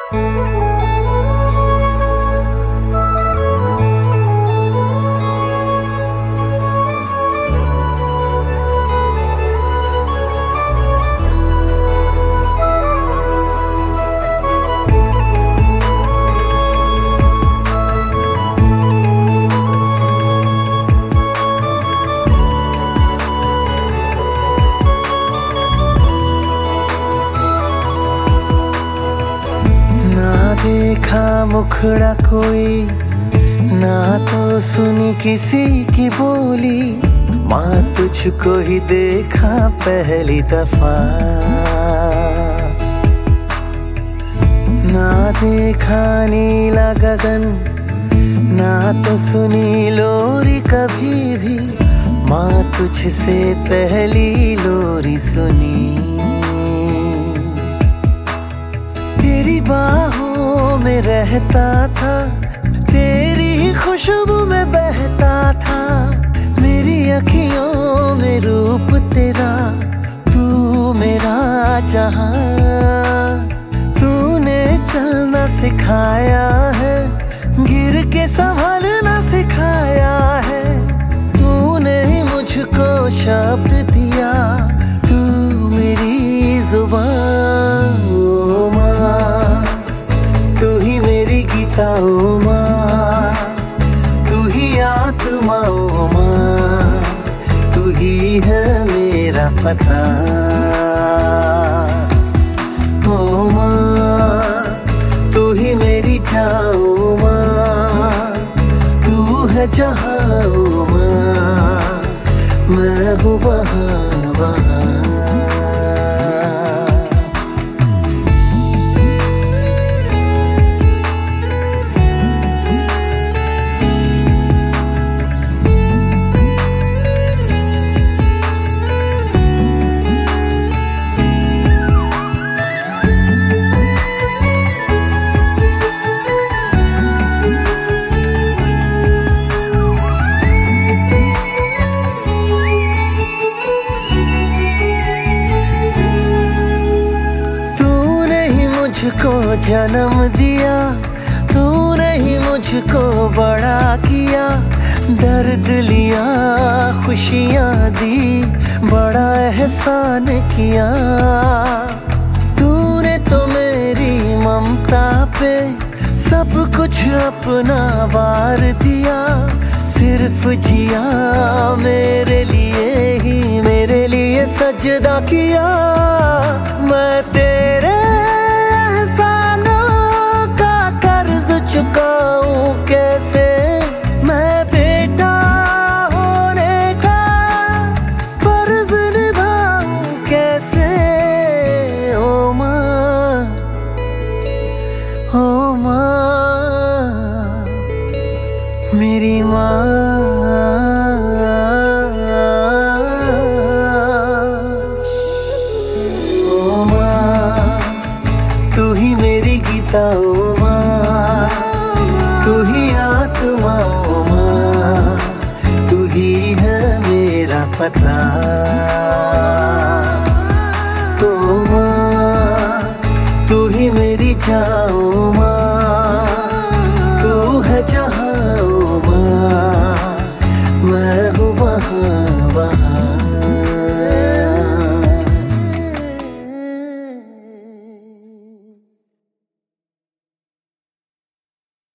देखा मुखड़ा कोई ना तो सुनी किसी की बोली, माँ तुझको ही देखा पहली दफा। ना देखा नीला गगन, ना तो सुनी लोरी कभी भी, माँ तुझसे पहली लोरी सुनी। तेरी बाहों में रहता था, तेरी ही खुशबू में बहता था, मेरी अखियों में रूप तेरा, तू मेरा जहां। तूने चलना सिखाया है, गिर के संभलना सिखाया है, तूने ही मुझको शब्द दिया, तू मेरी जुबान। ओ माँ तू ही मेरी गीता, ओ माँ तू ही आत्मा, ओ माँ तू ही है मेरा पता। ओ माँ तू ही मेरी जान, ओ माँ तू है जहाँ, ओ माँ मैं हूँ वहाँ वहाँ। मुझको जन्म दिया, तूने ही मुझको बड़ा किया, दर्द लिया खुशियाँ दी, बड़ा एहसान किया। तूने तो मेरी ममता पे सब कुछ अपना वार दिया, सिर्फ जिया मेरे लिए ही, मेरे लिए सजदा किया। मैं तेरे चुकाऊं कैसे, मैं बेटा होने का फर्ज निभाऊं कैसे। ओ माँ, ओ माँ मेरी माँ। ओ माँ तू ही मेरी गीता, ओ माँ तू ही आत्मा, ओ माँ तू ही है मेरा पता। ओ माँ तू ही मेरी जान, ओ